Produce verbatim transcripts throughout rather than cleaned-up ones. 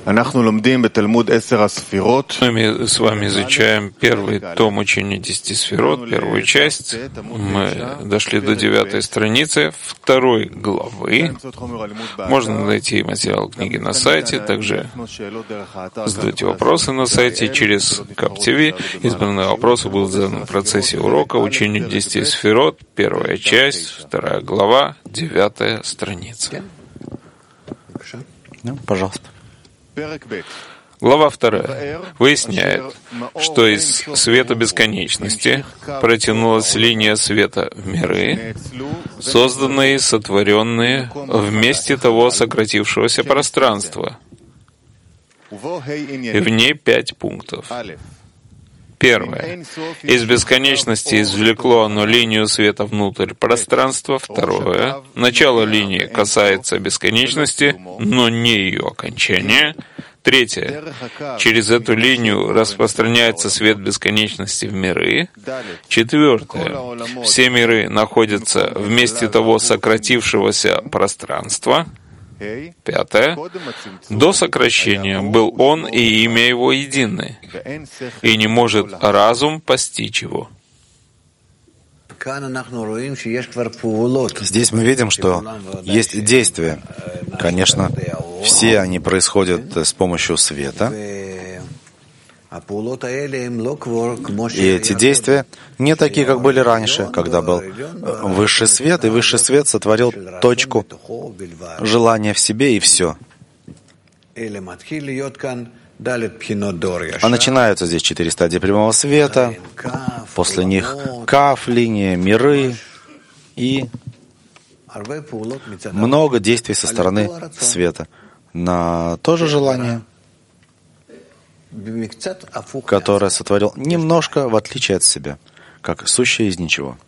Мы с вами изучаем первый том учения десяти сферот, первую часть. Мы дошли до девятой страницы второй главы. Можно найти материал книги на сайте, также задавайте вопросы на сайте через КапТВ. Избранные вопросы будут заданы в процессе урока учения десяти сферот, первая часть, вторая глава, девятая страница. Ну, пожалуйста. Глава вторая выясняет, что из света бесконечности протянулась линия света в миры, созданные и сотворенные вместе того сократившегося пространства. И в ней пять пунктов. Первое. Из бесконечности извлекло оно линию света внутрь пространства. Второе. Начало линии касается бесконечности, но не ее окончания. Третье. Через эту линию распространяется свет бесконечности в миры. Четвертое. Все миры находятся в месте того сократившегося пространства. Пятое. До сокращения был он и имя его едины, и не может разум постичь его. Здесь мы видим, что есть действия. Конечно, все они происходят с помощью света. И эти действия не такие, как были раньше, когда был высший свет, и высший свет сотворил точку желания в себе, и все. А начинаются здесь четыре стадии прямого света, после них каф, линия, миры и много действий со стороны света на то же желание, которое сотворил немножко в отличие от себя, как сущее из ничего.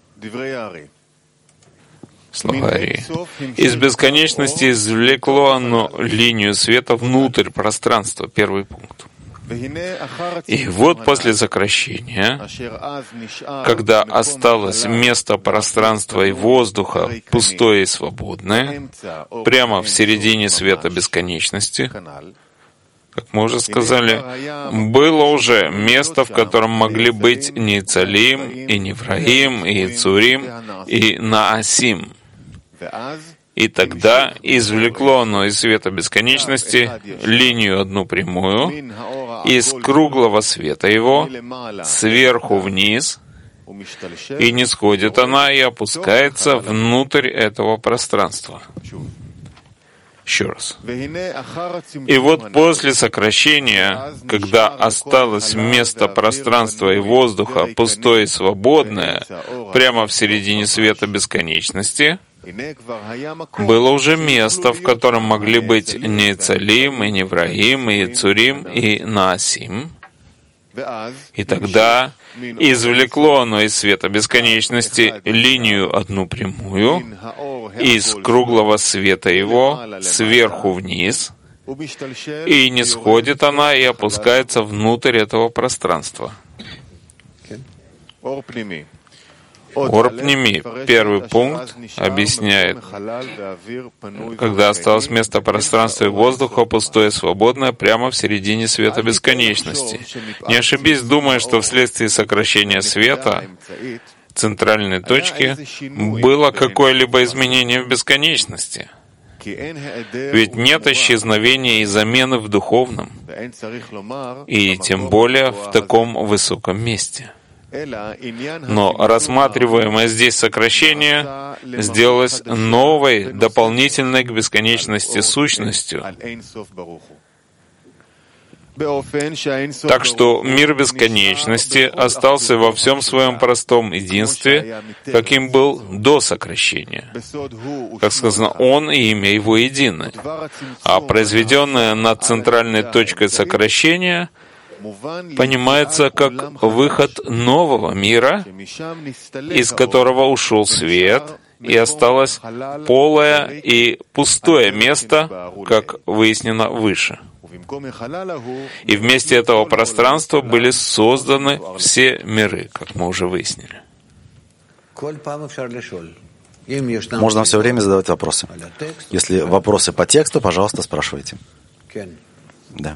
Слова Арии. Из бесконечности извлекло оно линию света внутрь пространства. Первый пункт. И вот после сокращения, когда осталось место пространства и воздуха пустое и свободное, прямо в середине света бесконечности, как мы уже сказали, было уже место, в котором могли быть Ницалим, и Невраим, и Ицурим, и Наасим. И тогда извлекло оно из света бесконечности линию одну прямую, из круглого света его, сверху вниз, и не сходит она и опускается внутрь этого пространства. Еще раз. И вот после сокращения, когда осталось место пространства и воздуха пустое и свободное, прямо в середине света бесконечности, было уже место, в котором могли быть Ницалим, и Невраим, и Ицурим, и Наасим. И тогда извлекло оно из света бесконечности линию одну прямую, из круглого света его, сверху вниз, и не сходит она и опускается внутрь этого пространства. Орпними, первый пункт, объясняет, когда осталось место пространства и воздуха, пустое, свободное, прямо в середине света бесконечности. Не ошибись, думая, что вследствие сокращения света, центральной точки, было какое-либо изменение в бесконечности. Ведь нет исчезновения и замены в духовном, и тем более в таком высоком месте. Но рассматриваемое здесь сокращение сделалось новой, дополнительной к бесконечности сущностью. Так что мир бесконечности остался во всем своем простом единстве, каким был до сокращения. Как сказано, он и имя его едины. А произведенное над центральной точкой сокращения понимается как выход нового мира, из которого ушел свет, и осталось полое и пустое место, как выяснено выше. И вместе этого пространства были созданы все миры, как мы уже выяснили. Можно все время задавать вопросы. Если вопросы по тексту, пожалуйста, спрашивайте. Да.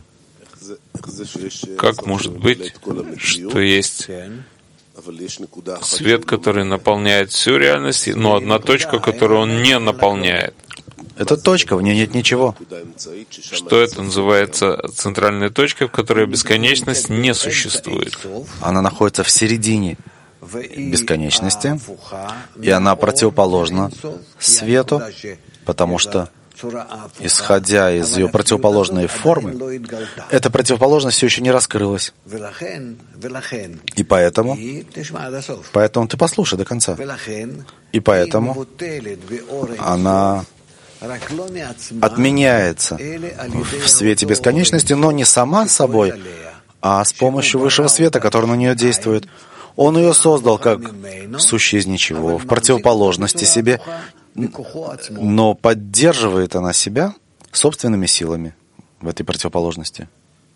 Как может быть, что есть свет, который наполняет всю реальность, но одна точка, которую он не наполняет? Это точка, в ней нет ничего. Что это называется центральной точкой, в которой бесконечность не существует? Она находится в середине бесконечности, и она противоположна свету, потому что, исходя из ее противоположной формы, эта противоположность все еще не раскрылась. И поэтому, поэтому ты послушай до конца. И поэтому она отменяется в свете бесконечности, но не сама собой, а с помощью высшего света, который на нее действует. Он ее создал как сущее из ничего, в противоположности себе, но поддерживает она себя собственными силами в этой противоположности.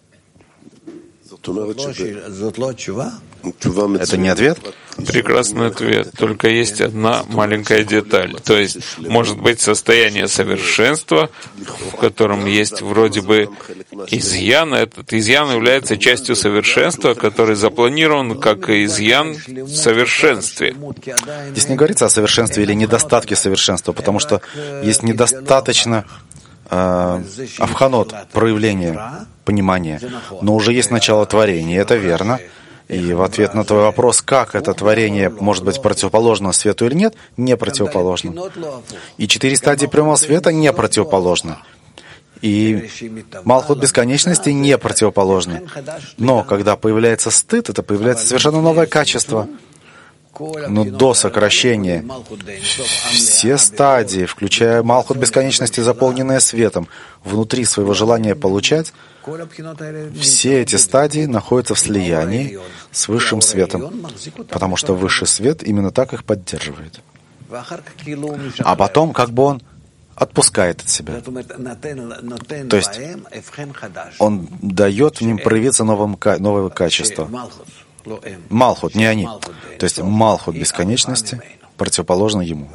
Это не ответ? Прекрасный ответ. Только есть одна маленькая деталь. То есть, может быть состояние совершенства, в котором есть вроде бы изъян. Этот изъян является частью совершенства, который запланирован как изъян в совершенстве. Здесь не говорится о совершенстве или недостатке совершенства, потому что есть недостаточно э, авханот, проявления, понимания. Но уже есть начало творения, это верно. И в ответ на твой вопрос, как это творение может быть противоположно свету или нет, не противоположно. И четыре стадии прямого света не противоположны. И Малхут бесконечности не противоположны. Но когда появляется стыд, это появляется совершенно новое качество. Но до сокращения все стадии, включая Малхут бесконечности, заполненные светом, внутри своего желания получать, все эти стадии находятся в слиянии с высшим светом, потому что высший свет именно так их поддерживает. А потом как бы он отпускает от себя. То есть он дает им проявиться новым, новое качество. Малхут, не они. То есть Малхут бесконечности противоположно ему.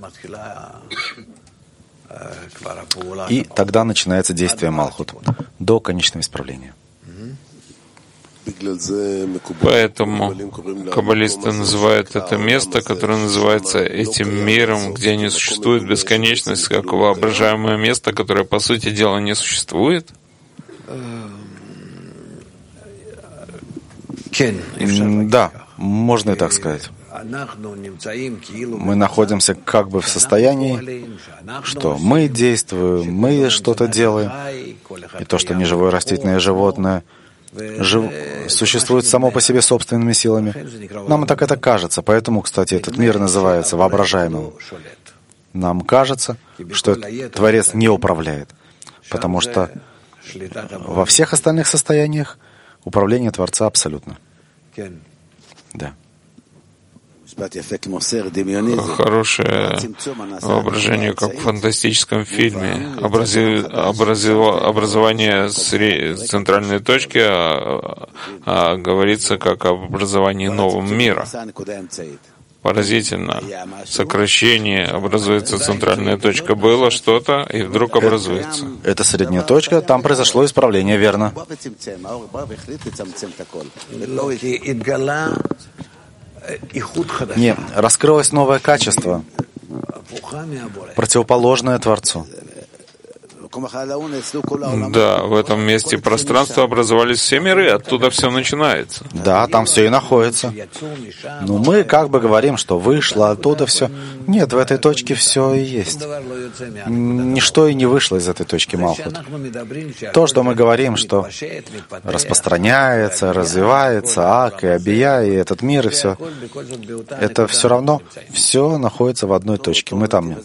И тогда начинается действие Малхут до конечного исправления. Поэтому каббалисты называют это место, которое называется этим миром, где не существует бесконечность, как воображаемое место, которое, по сути дела, не существует. Да, можно и так сказать. Мы находимся как бы в состоянии, что мы действуем, мы что-то делаем, и то, что неживое растительное животное жив... существует само по себе собственными силами. Нам так это кажется, поэтому, кстати, этот мир называется воображаемым. Нам кажется, что Творец не управляет, потому что во всех остальных состояниях управление Творца абсолютно. Да. Хорошее воображение, как в фантастическом фильме. Образи, образи, образование сре, центральной точки а, а, говорится как об образовании нового мира. Поразительно. Сокращение, образуется центральная точка. Было что-то, и вдруг образуется. Это средняя точка, там произошло исправление, верно. Не, раскрылось новое качество, противоположное Творцу. Да, в этом месте пространства образовались все миры, оттуда все начинается. Да, там все и находится. Но мы как бы говорим, что вышло оттуда все. Нет, в этой точке все и есть. Ничто и не вышло из этой точки Малхут. То, что мы говорим, что распространяется, развивается, Ак и Абия, и этот мир, и все, это все равно все находится в одной точке. Мы там.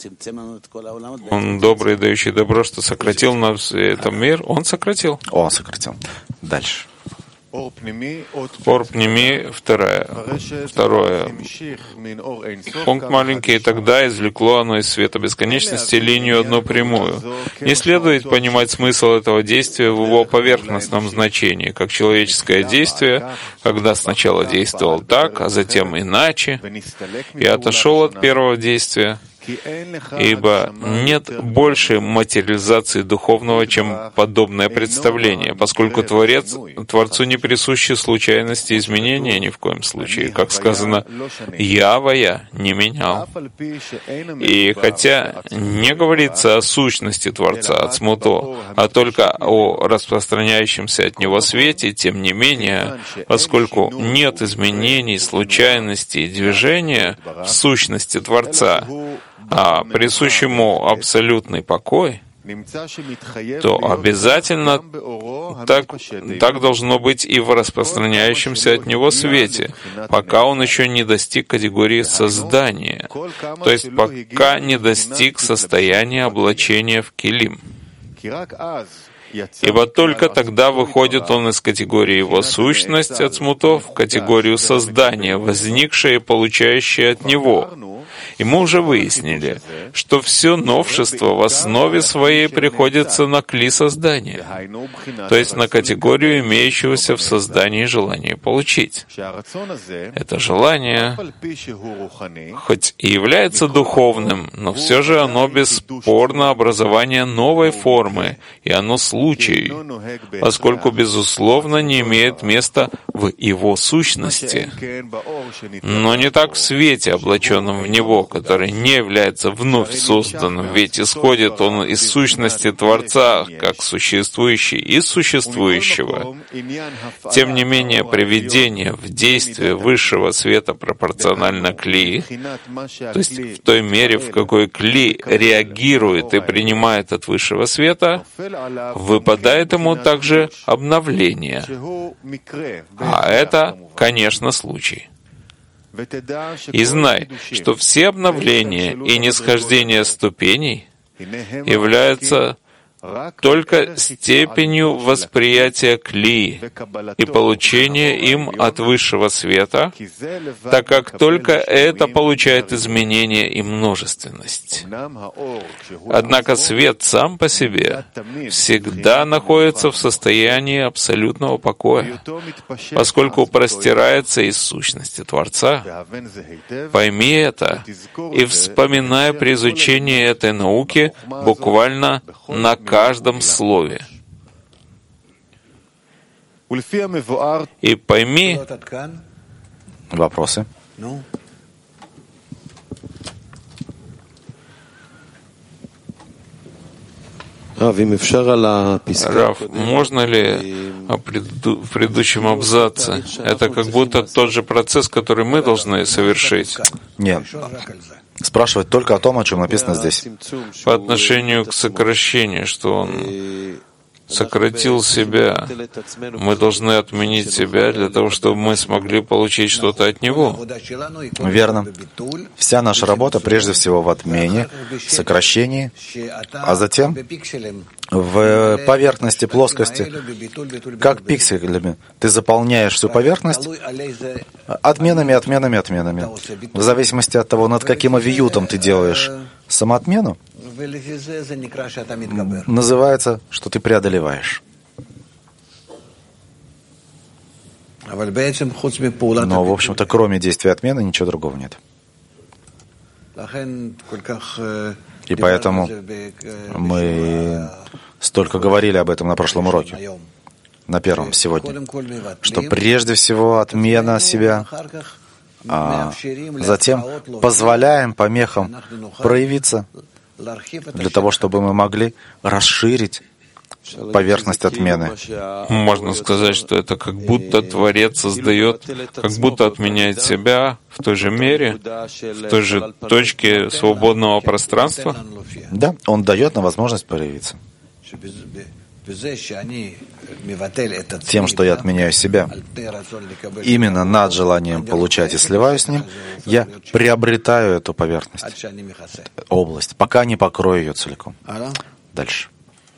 Он добрый, дающий добро, что сократил нам этот мир, он сократил. Он сократил. Дальше. Ор пними, второе. Второе. Пункт маленький, и тогда извлекло оно из света бесконечности линию одну прямую. Не следует понимать смысл этого действия в его поверхностном значении, как человеческое действие, когда сначала действовал так, а затем иначе, и отошел от первого действия, ибо нет большей материализации духовного, чем подобное представление, поскольку Творец, Творцу не присущи случайности и изменения ни в коем случае. Как сказано, «Ява-я не менял». И хотя не говорится о сущности Творца, от смуто, а только о распространяющемся от него свете, тем не менее, поскольку нет изменений, случайностей и движения в сущности Творца, а присущ ему абсолютный покой, то обязательно так, так должно быть и в распространяющемся от него свете, пока он еще не достиг категории создания, то есть пока не достиг состояния облачения в килим. Ибо только тогда выходит он из категории его сущность от смутов в категорию создания, возникшее и получающее от него. И мы уже выяснили, что все новшество в основе своей приходится на кли создания, то есть на категорию имеющегося в создании желания получить. Это желание, хоть и является духовным, но все же оно бесспорно образование новой формы, и оно случай, поскольку, безусловно, не имеет места в его сущности, но не так в свете, облаченном в него, который не является вновь созданным, ведь исходит он из сущности Творца, как существующий из существующего. Тем не менее, приведение в действие высшего света пропорционально кли, то есть в той мере, в какой кли реагирует и принимает от высшего света, выпадает ему также обновление. А это, конечно, случай. И знай, что все обновления и нисхождения ступеней являются только степенью восприятия кли и получения им от высшего света, так как только это получает изменение и множественность. Однако свет сам по себе всегда находится в состоянии абсолютного покоя, поскольку простирается из сущности Творца. Пойми это и вспоминай при изучении этой науки буквально на каждом слове. И пойми... Вопросы? Рав, можно ли в предыдущем абзаце? Это как будто тот же процесс, который мы должны совершить. Нет. Спрашивает только о том, о чем написано здесь. По отношению к сокращению, что он сократил себя. Мы должны отменить себя для того, чтобы мы смогли получить что-то от него. Верно. Вся наша работа прежде всего в отмене, сокращении, а затем в поверхности, плоскости, как пикселями. Ты заполняешь всю поверхность отменами, отменами, отменами. В зависимости от того, над каким авиютом ты делаешь самоотмену, называется, что ты преодолеваешь. Но, в общем-то, кроме действия отмены, ничего другого нет. И поэтому мы столько говорили об этом на прошлом уроке, на первом сегодня, что прежде всего отмена себя, а затем позволяем помехам проявиться для того, чтобы мы могли расширить поверхность отмены. Можно сказать, что это как будто Творец создает, как будто отменяет себя в той же мере, в той же точке свободного пространства. Да, Он дает нам возможность проявиться. Тем, что я отменяю себя, именно над желанием получать и сливаюсь с ним, я приобретаю эту поверхность, область, пока не покрою ее целиком. Дальше.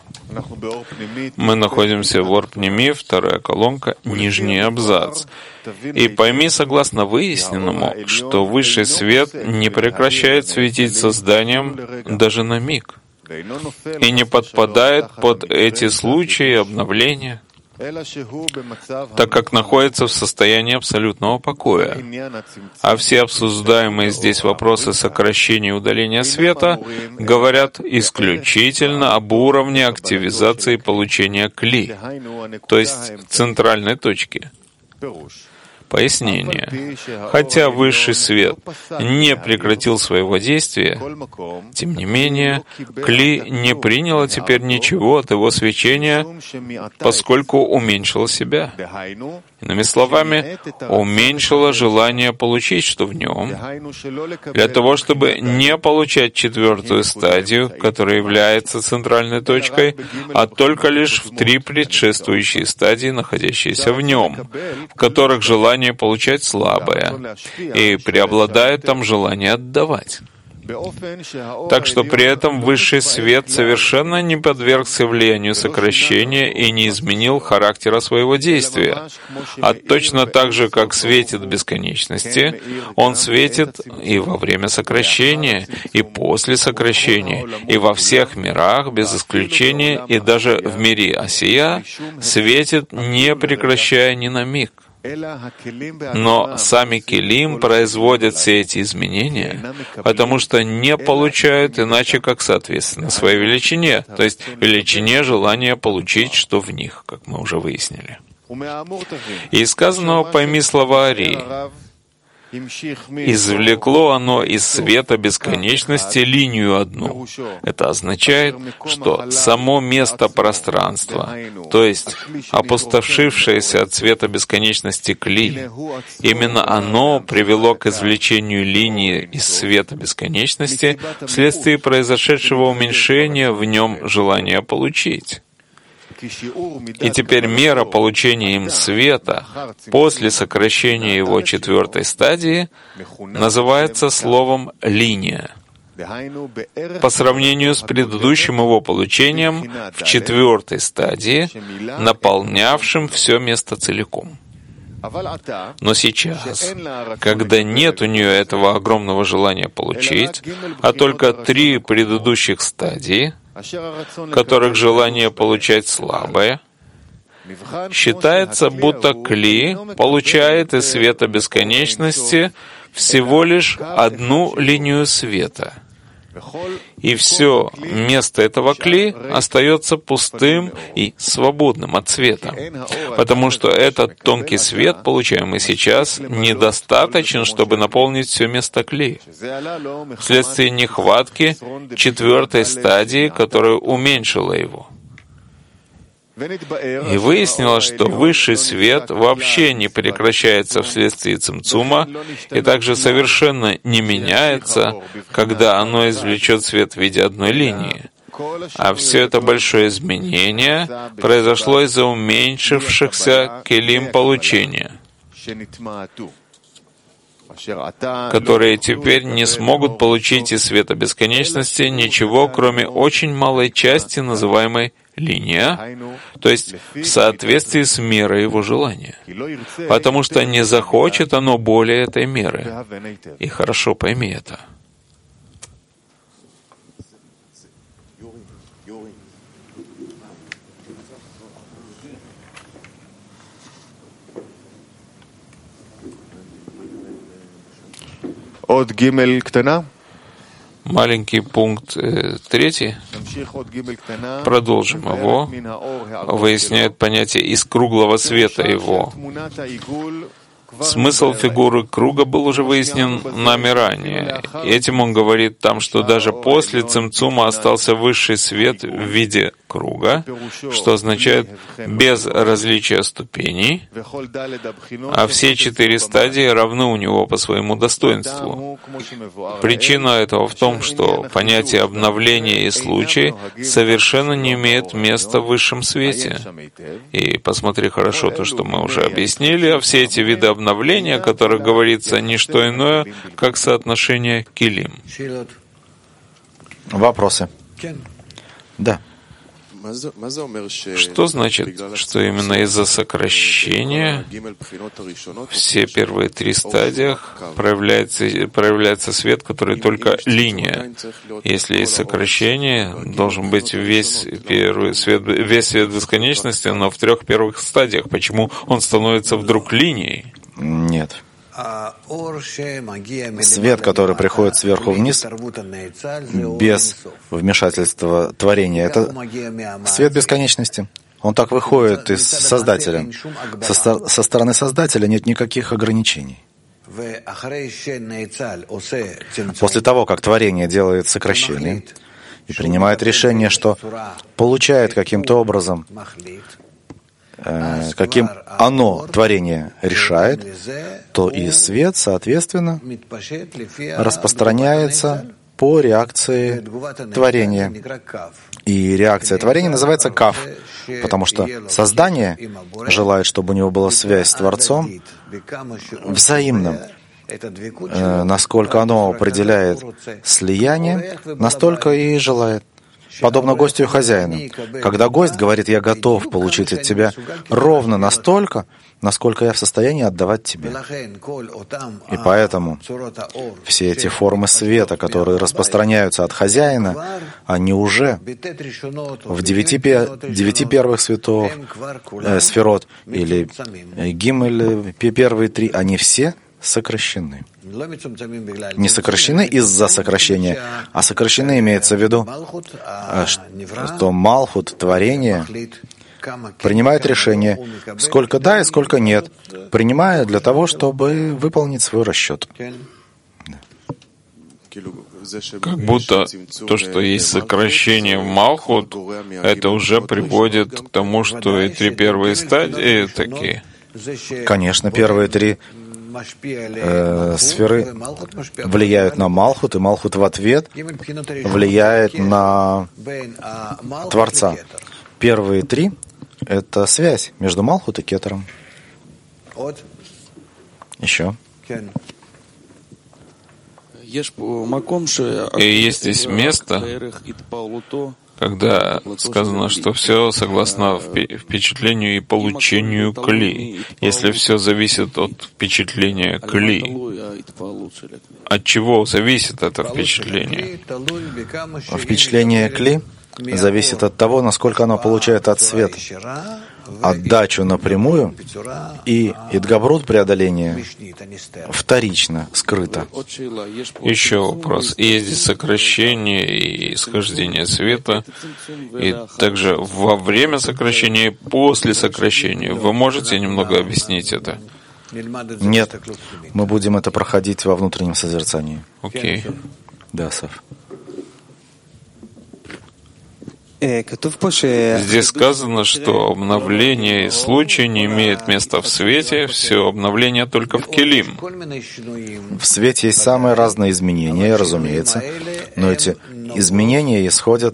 Мы находимся в Ор-Пними, вторая колонка, нижний абзац. И пойми, согласно выясненному, что высший свет не прекращает светить созданием даже на миг и не подпадает под эти случаи обновления. так как находится в состоянии абсолютного покоя. А все обсуждаемые здесь вопросы сокращения и удаления света говорят исключительно об уровне активизации получения кли, то есть центральной точки. Пояснение. Хотя высший свет не прекратил своего действия, тем не менее, кли не приняло теперь ничего от его свечения, поскольку уменьшило себя. Иными словами, уменьшило желание получить, что в нем, для того, чтобы не получать четвертую стадию, которая является центральной точкой, а только лишь в три предшествующие стадии, находящиеся в нем, в которых желание получать слабое, и преобладает там желание отдавать. Так что при этом высший свет совершенно не подвергся влиянию сокращения и не изменил характера своего действия. А точно так же, как светит в бесконечности, он светит и во время сокращения, и после сокращения, и во всех мирах, без исключения, и даже в мире Осия, светит, не прекращая ни на миг. Но сами келим производят все эти изменения, потому что не получают иначе, как соответственно своей величине, то есть величине желания получить, что в них, как мы уже выяснили. И из сказанного пойми слова Ари. Извлекло оно из света бесконечности линию одну. Это означает, что само место пространства, то есть опустошившееся от света бесконечности кли, именно оно привело к извлечению линии из света бесконечности вследствие произошедшего уменьшения в нем желания получить. И теперь мера получения им света после сокращения его четвертой стадии называется словом «линия», по сравнению с предыдущим его получением в четвертой стадии, наполнявшим все место целиком. Но сейчас, когда нет у нее этого огромного желания получить, а только три предыдущих стадии, которых желание получать слабое, считается, будто кли получает из света бесконечности всего лишь одну линию света. И все место этого кли остается пустым и свободным от света, потому что этот тонкий свет, получаемый сейчас, недостаточен, чтобы наполнить все место кли, вследствие нехватки четвертой стадии, которая уменьшила его. И выяснилось, что высший свет вообще не прекращается вследствие цимцума и также совершенно не меняется, когда оно извлечет свет в виде одной линии. А все это большое изменение произошло из-за уменьшившихся келим получения, которые теперь не смогут получить из света бесконечности ничего, кроме очень малой части, называемой линия, то есть в соответствии с мерой его желания, потому что не захочет оно более этой меры. И хорошо пойми это. עוד גימל קטנה. Маленький пункт э, третий. Продолжим его. Выясняет понятие из круглого света его. Смысл фигуры круга был уже выяснен нами ранее. Этим он говорит там, что даже после цимцума остался высший свет в виде круга, что означает без различия ступеней, а все четыре стадии равны у него по своему достоинству. Причина этого в том, что понятие обновления и случай совершенно не имеет места в высшем свете. И посмотри хорошо то, что мы уже объяснили, а все эти виды обновления, о которых говорится, не что иное, как соотношение келим. Вопросы? Да. Что значит, что именно из-за сокращения все первые три стадии проявляется, проявляется свет, который только линия? Если есть сокращение, должен быть весь первый свет, весь свет бесконечности, но в трех первых стадиях. Почему он становится вдруг линией? Нет. Свет, который приходит сверху вниз, без вмешательства творения, это свет бесконечности. Он так выходит из Создателя. Со, со стороны Создателя нет никаких ограничений. После того, как творение делает сокращение и принимает решение, что получает каким-то образом, каким оно, творение, решает, то и свет, соответственно, распространяется по реакции творения. И реакция творения называется кав, потому что создание желает, чтобы у него была связь с Творцом взаимным. Насколько оно определяет слияние, настолько и желает. Подобно гостю и хозяину. Когда гость говорит: «Я готов получить от тебя ровно настолько, насколько я в состоянии отдавать тебе». И поэтому все эти формы света, которые распространяются от хозяина, они уже в девяти, девяти первых светов, э, сферот, или гимель, первые три, они все сокращены. Не сокращены из-за сокращения, а сокращены имеется в виду, что Малхут, творение, принимает решение, сколько да и сколько нет, принимая для того, чтобы выполнить свой расчет. Как будто то, что есть сокращение в Малхут, это уже приводит к тому, что и три первые стадии такие. Конечно, первые три Э, сферы влияют на Малхут, и Малхут в ответ влияет на Творца. Первые три — это связь между Малхут и Кетером. Еще. И есть здесь место, когда сказано, что все согласно впечатлению и получению кли. Если все зависит от впечатления кли, от чего зависит это впечатление? Впечатление кли зависит от того, насколько оно получает от света отдачу напрямую и идгабрут, преодоление, вторично, скрыто. Еще вопрос. Есть здесь сокращение и исхождение света, и также во время сокращения и после сокращения. Вы можете немного объяснить это? Нет. Мы будем это проходить во внутреннем созерцании. Окей. Okay. Да, Сав. Здесь сказано, что обновление и случай не имеет места в свете, все обновление только в келим. В свете есть самые разные изменения, разумеется, но эти изменения исходят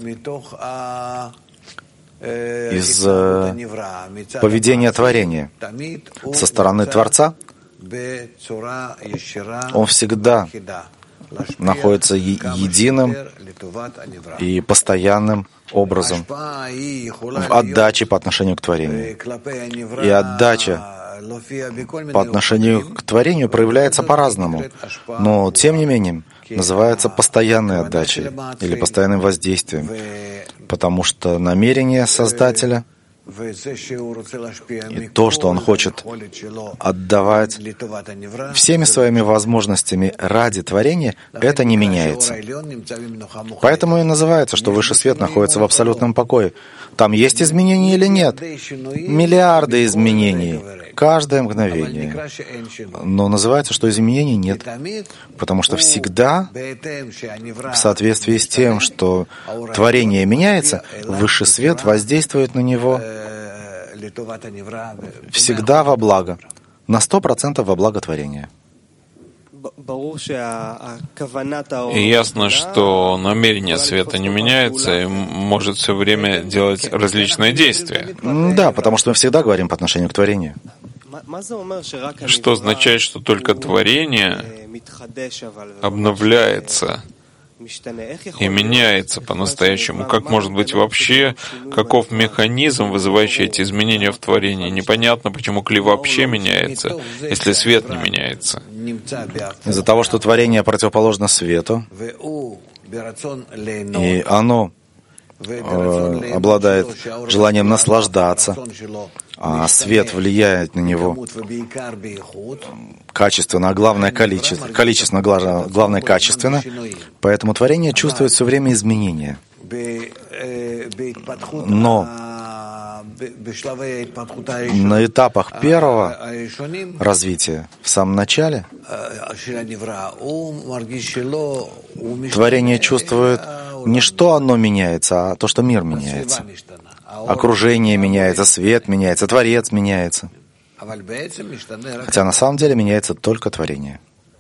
из поведения творения. Со стороны Творца он всегда находится единым и постоянным образом в отдаче по отношению к творению. И отдача по отношению к творению проявляется по-разному, но, тем не менее, называется постоянной отдачей или постоянным воздействием, потому что намерение Создателя и то, что он хочет отдавать всеми своими возможностями ради творения, это не меняется. Поэтому и называется, что Высший Свет находится в абсолютном покое. Там есть изменения или нет? Миллиарды изменений. Каждое мгновение. Но называется, что изменений нет. Потому что всегда, в соответствии с тем, что творение меняется, Высший Свет воздействует на него всегда во благо. На сто процентов во благо творения. И ясно, что намерение света не меняется и может все время делать различные действия. Да, потому что мы всегда говорим по отношению к творению. Что означает, что только творение обновляется, и меняется по-настоящему. Как может быть вообще, каков механизм, вызывающий эти изменения в творении? Непонятно, почему кли вообще меняется, если свет не меняется. Из-за того, что творение противоположно свету, и оно э, обладает желанием наслаждаться, а свет влияет на него качественно, а главное количество, количественно, главное качественно, поэтому творение чувствует все время изменения. Но на этапах первого развития, в самом начале, творение чувствует не что оно меняется, а то, что мир меняется. Окружение меняется, свет меняется, Творец меняется. Хотя на самом деле меняется только творение.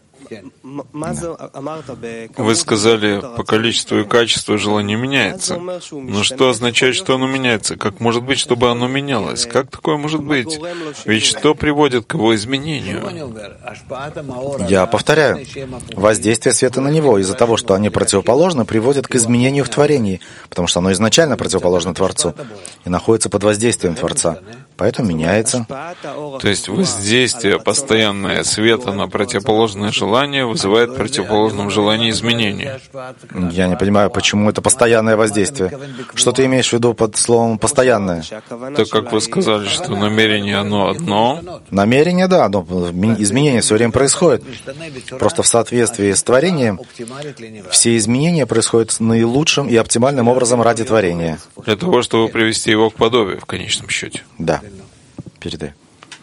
Вы сказали, по количеству и качеству желание меняется. Но что означает, что оно меняется? Как может быть, чтобы оно менялось? Как такое может быть? Ведь что приводит к его изменению? Я повторяю, воздействие света на него из-за того, что они противоположны, приводит к изменению в творении, потому что оно изначально противоположно Творцу и находится под воздействием Творца. Поэтому меняется. То есть воздействие постоянное света на противоположное желание вызывает в противоположном желании изменения. Я не понимаю, почему это постоянное воздействие. Что ты имеешь в виду под словом «постоянное»? Так как вы сказали, что намерение оно одно. Намерение, да, но изменения все время происходят. Просто в соответствии с творением все изменения происходят наилучшим и оптимальным образом ради творения. Для того, чтобы привести его к подобию, в конечном счете. Да. Передай.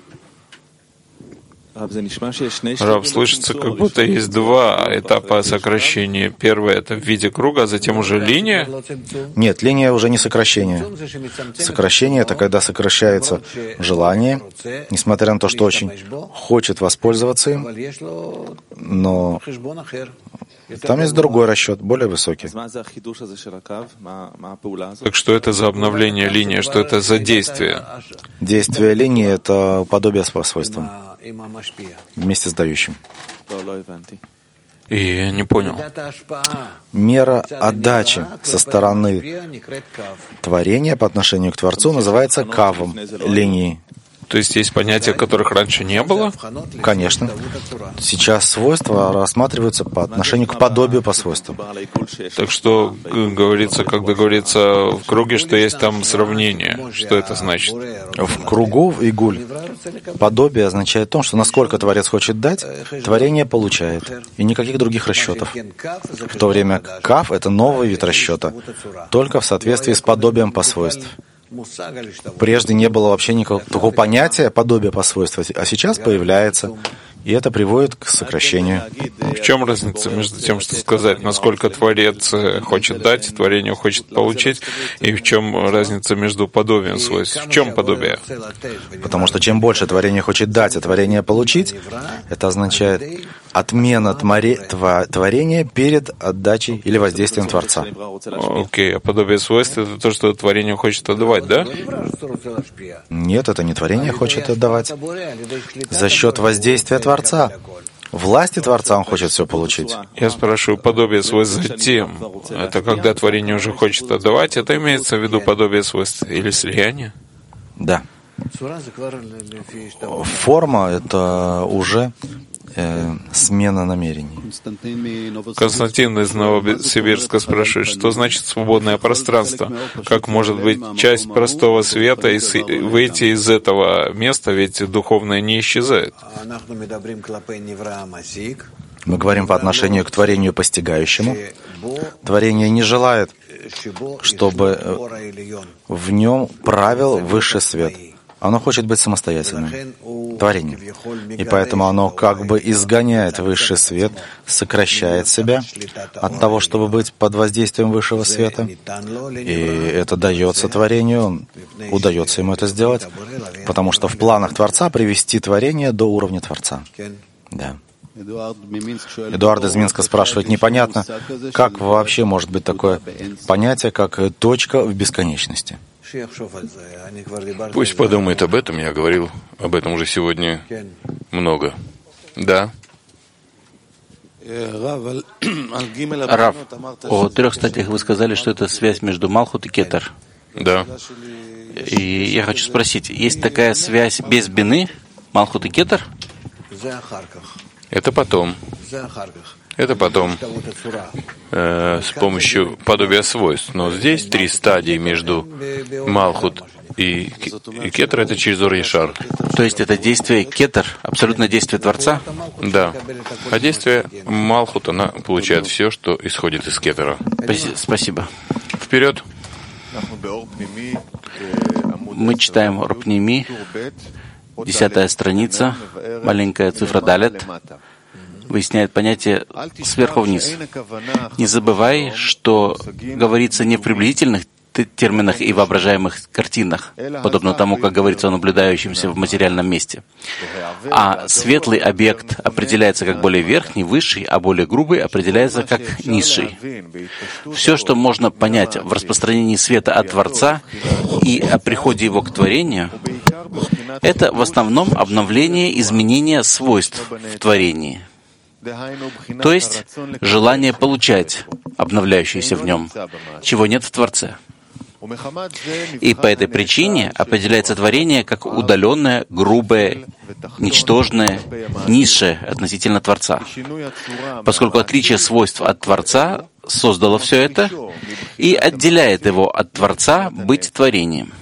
Рав, слышится, как будто есть два этапа сокращения. Первый — это в виде круга, а затем уже линия? Нет, линия уже не сокращение. Сокращение — это когда сокращается желание, несмотря на то, что очень хочет воспользоваться им, но там есть другой расчет, более высокий. Так что это за обновление линии, что это за действие? Действие линии — это подобие по свойствам, вместе с дающим. И я не понял. Мера отдачи со стороны творения по отношению к Творцу называется кавом, линией. То есть есть понятия, которых раньше не было? Конечно. Сейчас свойства рассматриваются по отношению к подобию по свойствам. Так что говорится, когда говорится в круге, что есть там сравнение. Что это значит? В кругу, в игуль, подобие означает то, что насколько Творец хочет дать, творение получает. И никаких других расчетов. В то время кав — это новый вид расчета, только в соответствии с подобием по свойствам. Прежде не было вообще никакого понятия подобия по свойству, а сейчас появляется, и это приводит к сокращению. В чем разница между тем, что сказать, насколько Творец хочет дать, творение хочет получить, и в чем разница между подобием свойств? В чем подобие? Потому что чем больше творение хочет дать, а творение получить, это означает отмена творения перед отдачей или воздействием Творца. Окей, okay. А подобие свойств — это то, что творение хочет отдавать, да? Нет, это не творение хочет отдавать. За счет воздействия Творца. Власти Творца он хочет все получить. Я спрашиваю, подобие свойств затем. Это когда творение уже хочет отдавать, это имеется в виду подобие свойств или слияние? Да. Форма — это уже э, смена намерений. Константин из Новосибирска спрашивает, что значит свободное пространство? Как может быть часть простого света и выйти из этого места, ведь духовное не исчезает? Мы говорим по отношению к творению постигающему. Творение не желает, чтобы в нем правил высший свет. Оно хочет быть самостоятельным, творением. И поэтому оно как бы изгоняет высший свет, сокращает себя от того, чтобы быть под воздействием высшего света. И это дается творению, удается ему это сделать, потому что в планах Творца привести творение до уровня Творца. Да. Эдуард из Минска спрашивает, непонятно, как вообще может быть такое понятие, как точка в бесконечности. Пусть подумает об этом, я говорил об этом уже сегодня много. Да. Рав, о трех стадиях вы сказали, что это связь между Малхут и Кетер. Да. И я хочу спросить, есть такая связь без бины, Малхут и Кетер? Это потом. Это потом. Э, с помощью подобия свойств. Но здесь три стадии между Малхут и, и Кетер, это через Ор Яшар. То есть это действие Кетер, абсолютное действие Творца? Да. А действие Малхут, она получает все, что исходит из Кетера. Спасибо. Вперед. Мы читаем Ор Пними, десятая страница, маленькая цифра Далет, выясняет понятие сверху вниз. Не забывай, что говорится не в приблизительных терминах и воображаемых картинах, подобно тому, как говорится о наблюдающемся в материальном месте. А светлый объект определяется как более верхний, высший, а более грубый определяется как низший. Все, что можно понять в распространении света от Творца и о приходе его к творению, это в основном обновление изменения свойств в творении. То есть желание получать обновляющееся в нем, чего нет в Творце. И по этой причине определяется творение как удаленное, грубое, ничтожное, низшее относительно Творца, поскольку отличие свойств от Творца создало все это и отделяет его от Творца быть творением.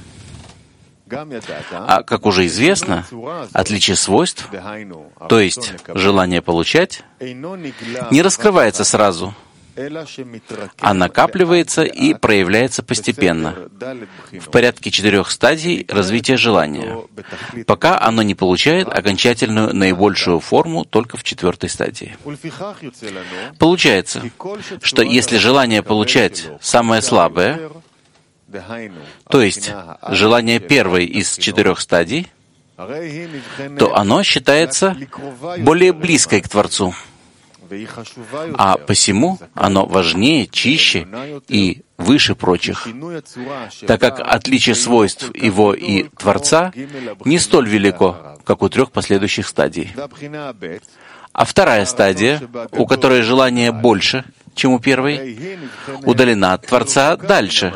А, как уже известно, отличие свойств, то есть желание получать, не раскрывается сразу, а накапливается и проявляется постепенно, в порядке четырех стадий развития желания, пока оно не получает окончательную наибольшую форму только в четвертой стадии. Получается, что если желание получать самое слабое, то есть желание первой из четырех стадий, то оно считается более близкой к Творцу. А посему оно важнее, чище и выше прочих, так как отличие свойств его и Творца не столь велико, как у трех последующих стадий. А вторая стадия, у которой желание больше, чем у первой, удалена от Творца дальше,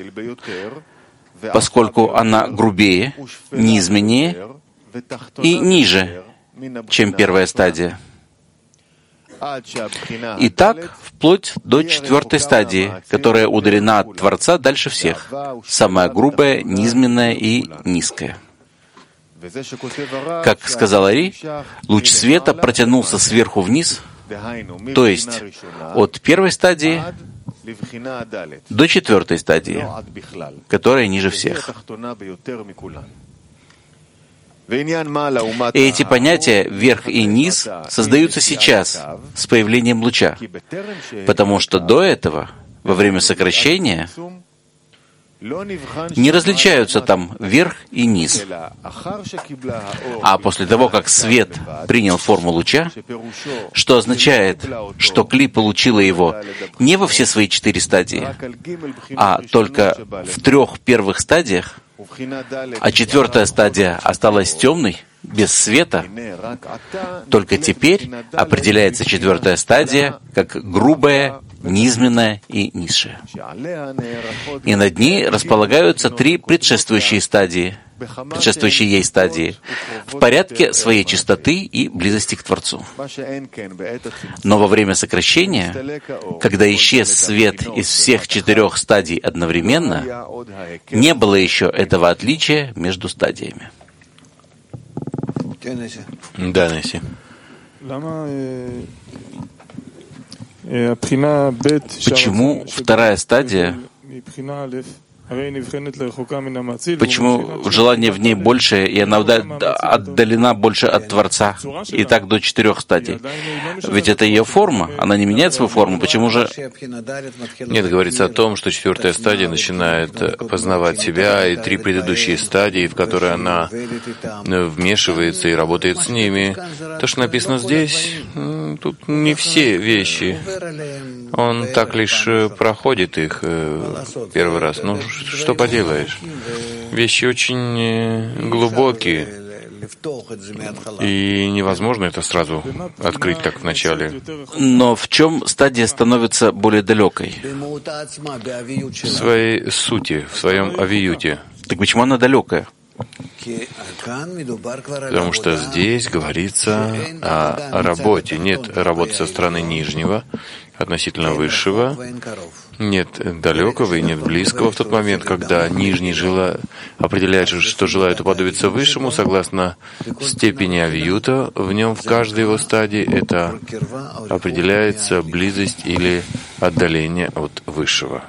поскольку она грубее, низменнее и ниже, чем первая стадия. И так, вплоть до четвертой стадии, которая удалена от Творца дальше всех, самая грубая, низменная и низкая. Как сказал Ари, луч света протянулся сверху вниз, то есть от первой стадии до четвертой стадии, которая ниже всех. И эти понятия «верх» и «низ» создаются сейчас, с появлением луча, потому что до этого, во время сокращения, не различаются там верх и низ. А после того, как свет принял форму луча, что означает, что Кли получила его не во все свои четыре стадии, а только в трех первых стадиях, а четвертая стадия осталась темной, без света, только теперь определяется четвертая стадия как грубая, низменная и низшая. И над ней располагаются три предшествующие стадии, предшествующие ей стадии, в порядке своей чистоты и близости к Творцу. Но во время сокращения, когда исчез свет из всех четырех стадий одновременно, не было еще этого отличия между стадиями. Да, Неси. Почему вторая стадия, почему желание в ней больше, и она отдалена больше от Творца, и так до четырех стадий? Ведь это ее форма, она не меняет свою форму, почему же... Нет, говорится о том, что четвертая стадия начинает познавать себя, и три предыдущие стадии, в которые она вмешивается и работает с ними. То, что написано здесь, тут не все вещи. Он так лишь проходит их первый раз. Ну, что поделаешь? Вещи очень глубокие. И невозможно это сразу открыть так вначале. Но в чем стадия становится более далекой? В своей сути, в своем авиюте. Так почему она далекая? Потому что здесь говорится о работе. Нет работы со стороны нижнего, относительно высшего. Нет далекого и нет близкого в тот момент, когда нижний жела... определяет, что желает уподобиться высшему, согласно степени авиюта, в нем в каждой его стадии это определяется близость или отдаление от высшего.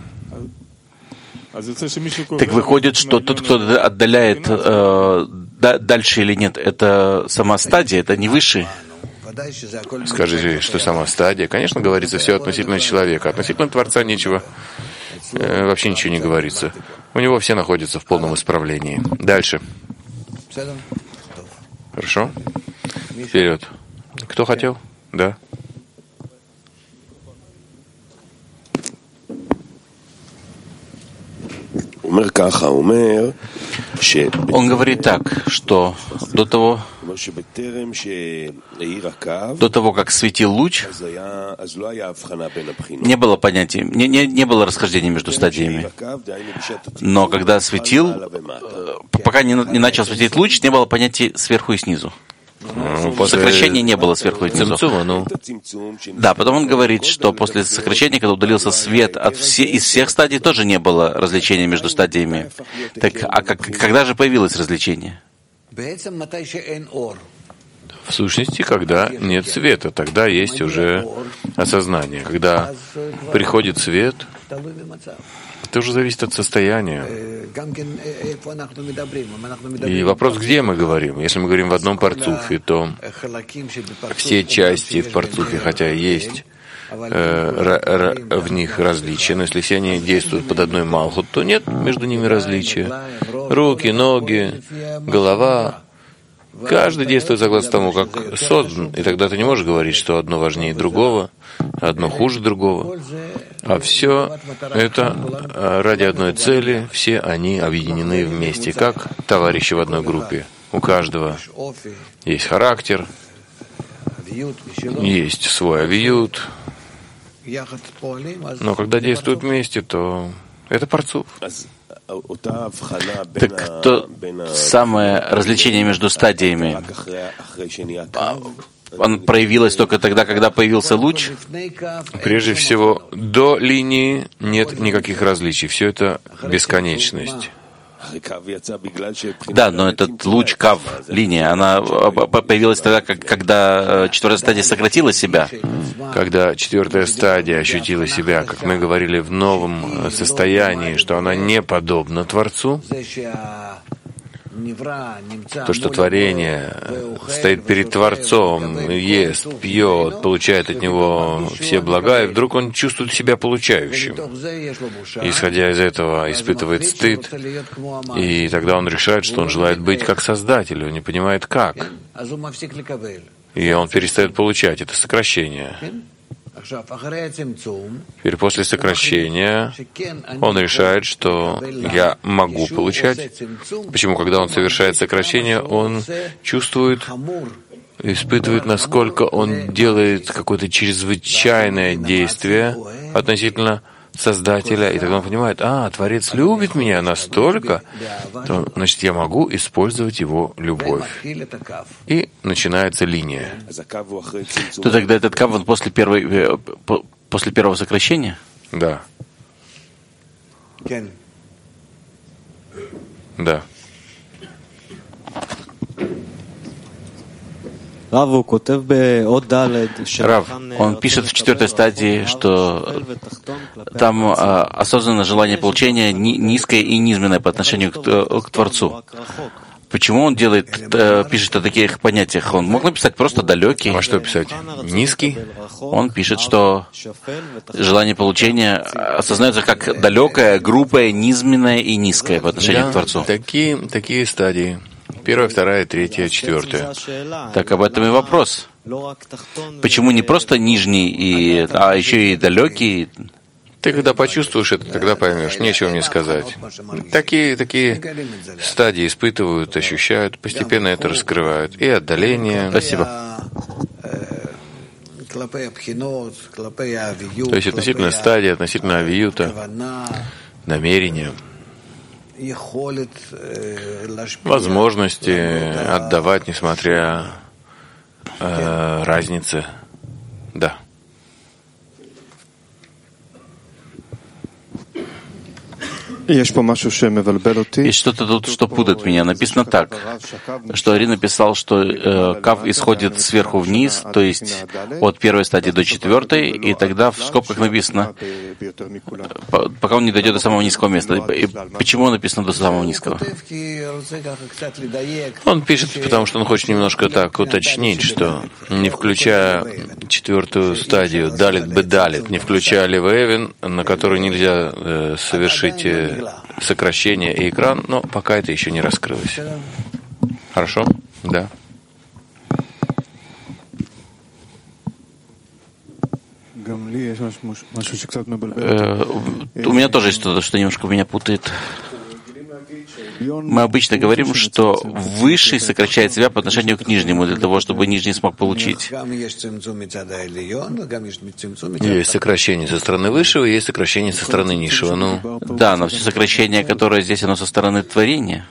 Так выходит, что тот, кто отдаляет э, дальше или нет, это сама стадия, это не высший? Скажите, что сама стадия? Конечно, говорится все относительно человека. Относительно Творца ничего, э, вообще ничего не говорится. У него все находятся в полном исправлении. Дальше. Хорошо? Вперед. Кто хотел? Да. Он говорит так, что до того, до того, как светил луч, не было понятия, не, не, не было расхождения между стадиями. Но когда светил, пока не, не начал светить луч, не было понятия сверху и снизу. Ну, после... Сокращения не было сверху и снизу. Ну. Да, потом он говорит, что после сокращения, когда удалился свет от все, из всех стадий, тоже не было развлечения между стадиями. Так, а как, когда же появилось развлечение? В сущности, когда нет света, тогда есть уже осознание. Когда приходит свет, это уже зависит от состояния. И вопрос, где мы говорим? Если мы говорим в одном парцуфе, то все части в парцуфе, хотя есть э, в них различия, но если все они действуют под одной малхут, то нет между ними различия. Руки, ноги, голова. Каждый действует согласно тому, как создан, и тогда ты не можешь говорить, что одно важнее другого, одно хуже другого. А все это ради одной цели, все они объединены вместе, как товарищи в одной группе. У каждого есть характер, есть свой авиют, но когда действуют вместе, то это парцуф. Так то самое развлечение между стадиями, оно проявилось только тогда, когда появился луч? Прежде всего, до линии нет никаких различий. Все это бесконечность. Да, но этот луч, кав, линия, она появилась тогда, когда четвертая стадия сократила себя. Когда четвертая стадия ощутила себя, как мы говорили, в новом состоянии, что она не подобна Творцу, то, что творение стоит перед Творцом, ест, пьет, получает от него все блага, и вдруг он чувствует себя получающим. Исходя из этого, испытывает стыд, и тогда он решает, что он желает быть как Создатель, он не понимает как. И он перестает получать. Это сокращение. Теперь после сокращения он решает, что я могу получать. Почему? Когда он совершает сокращение, он чувствует, испытывает, насколько он делает какое-то чрезвычайное действие относительно Создателя, и тогда он понимает, а, Творец любит меня настолько, то, значит, я могу использовать его любовь. И начинается линия. То тогда этот кав, он после, первой, после первого сокращения? Да. Да. Рав, он пишет в четвертой стадии, что там а, осознанно желание получения ни, низкое и низменное по отношению к, к Творцу. Почему он делает, э, пишет о таких понятиях? Он мог написать просто далекий. А что писать? Низкий? Он пишет, что желание получения осознается как далекое, грубое, низменное и низкое по отношению да, к Творцу. Такие, такие стадии. Первая, вторая, третья, четвертая. Так об этом и вопрос. Почему не просто нижний, и, а еще и далекий? Ты когда почувствуешь это, тогда поймешь, нечего мне сказать. Такие, такие стадии испытывают, ощущают, постепенно это раскрывают. И отдаление. Спасибо. То есть относительно стадии, относительно авиюта, намерения, возможности отдавать, несмотря э, разницы. Да. Есть что-то тут, что путает меня. Написано так, что Ари написал, что э, кав исходит сверху вниз, то есть от первой стадии до четвертой, и тогда в скобках написано, пока он не дойдет до самого низкого места. И почему написано до самого низкого? Он пишет, потому что он хочет немножко так уточнить, что не включая четвертую стадию, далит бедалит, не включая левэвен, на которую нельзя э, совершить э, сокращение и экран, но пока это еще не раскрылось. Хорошо? Да. Э, у меня тоже есть что-то, что немножко меня путает. Мы обычно говорим, что высший сокращает себя по отношению к нижнему, для того, чтобы нижний смог получить. Есть сокращение со стороны высшего, есть сокращение со стороны низшего. Ну, да, но все сокращение, которое здесь, оно со стороны творения,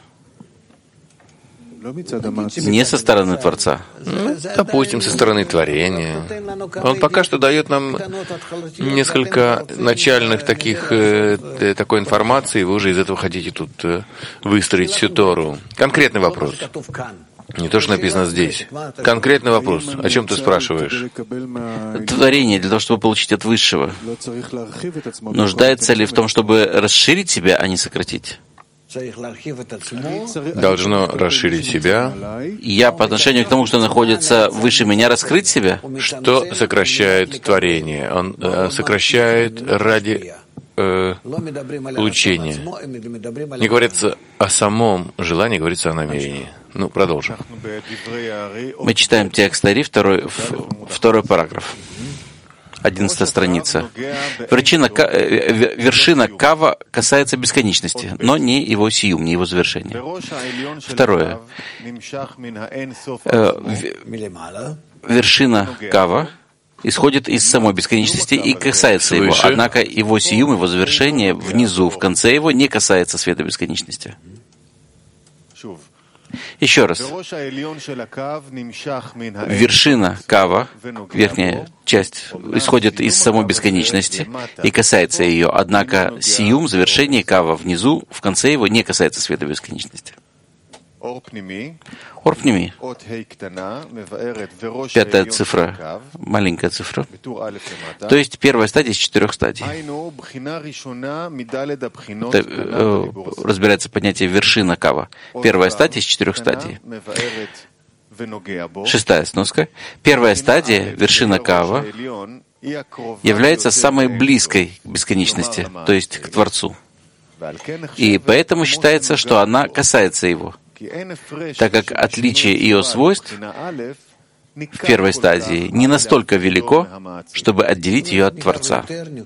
не со стороны Творца. Ну, допустим, со стороны творения. Он пока что дает нам несколько начальных таких, э, такой информации, вы уже из этого хотите тут э, выстроить всю Тору. Конкретный вопрос. Не то, что написано здесь. Конкретный вопрос. О чем ты спрашиваешь? Творение, для того, чтобы получить от Высшего, нуждается ли в том, чтобы расширить себя, а не сократить? Должно расширить себя. Я по отношению к тому, что находится выше меня, раскрыть себя? Что сокращает творение? Он э, сокращает ради э, получения. Не говорится о самом желании, говорится о намерении. Ну, продолжим. Мы читаем текст Ари, второй, второй параграф. Одиннадцатая страница. Вершина, вершина кава касается бесконечности, но не его сиюм, не его завершения. Второе. Вершина кава исходит из самой бесконечности и касается его. Однако его сиюм, его завершение внизу, в конце его, не касается света бесконечности. Еще раз. Вершина кава, верхняя часть, исходит из самой бесконечности и касается ее. Однако сиюм, завершение кава внизу, в конце его, не касается света бесконечности. Орпними. Пятая цифра, маленькая цифра. То есть первая стадия из четырех стадий. Это, э, разбирается понятие вершина кава. Первая стадия из четырех стадий. Шестая сноска. Первая стадия, вершина кава, является самой близкой к бесконечности, то есть к Творцу. И поэтому считается, что она касается его, так как отличие ее свойств в первой стадии не настолько велико, чтобы отделить ее от Творца.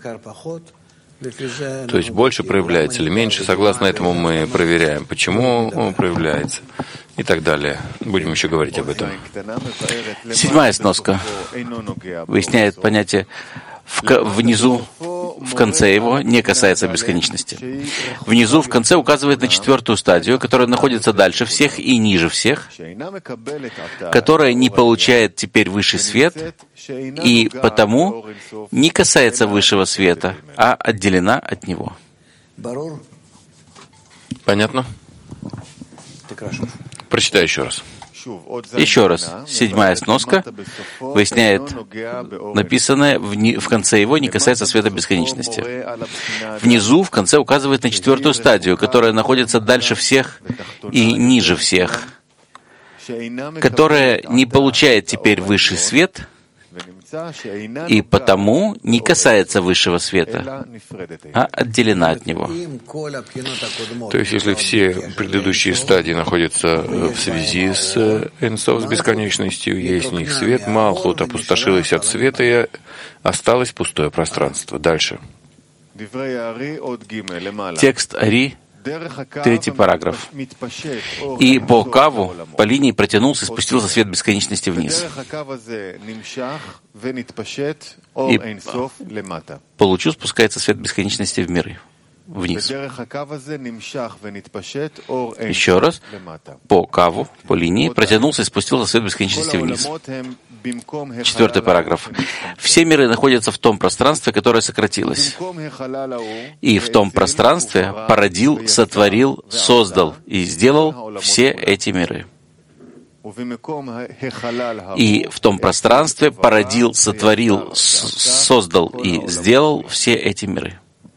То есть больше проявляется или меньше, согласно этому мы проверяем, почему он проявляется и так далее. Будем еще говорить об этом. Седьмая сноска выясняет понятие в, внизу, в конце его, не касается бесконечности. Внизу, в конце, указывает на четвертую стадию, которая находится дальше всех и ниже всех, которая не получает теперь высший свет и потому не касается высшего света, а отделена от него. Понятно? Прочитай еще раз. Еще раз, седьмая сноска выясняет написанное в, не, в конце его не касается света бесконечности. Внизу, в конце, указывает на четвертую стадию, которая находится дальше всех и ниже всех, которая не получает теперь высший свет и потому не касается высшего света, а отделена от него. То есть, если все предыдущие стадии находятся в связи с Энсов, с бесконечностью, есть в них свет, Малхут опустошилась от света, и осталось пустое пространство. Дальше. Текст Ари, третий параграф. «И по каву, по линии протянулся и спустился свет бесконечности вниз. И по лучу спускается свет бесконечности в миры, вниз». Еще раз. «По каву, по линии протянулся и спустился свет бесконечности вниз». Четвертый параграф. «Все миры находятся в том пространстве, которое сократилось. И в том пространстве породил, сотворил, создал и сделал все эти миры». И в том пространстве породил, сотворил, создал и сделал все эти миры.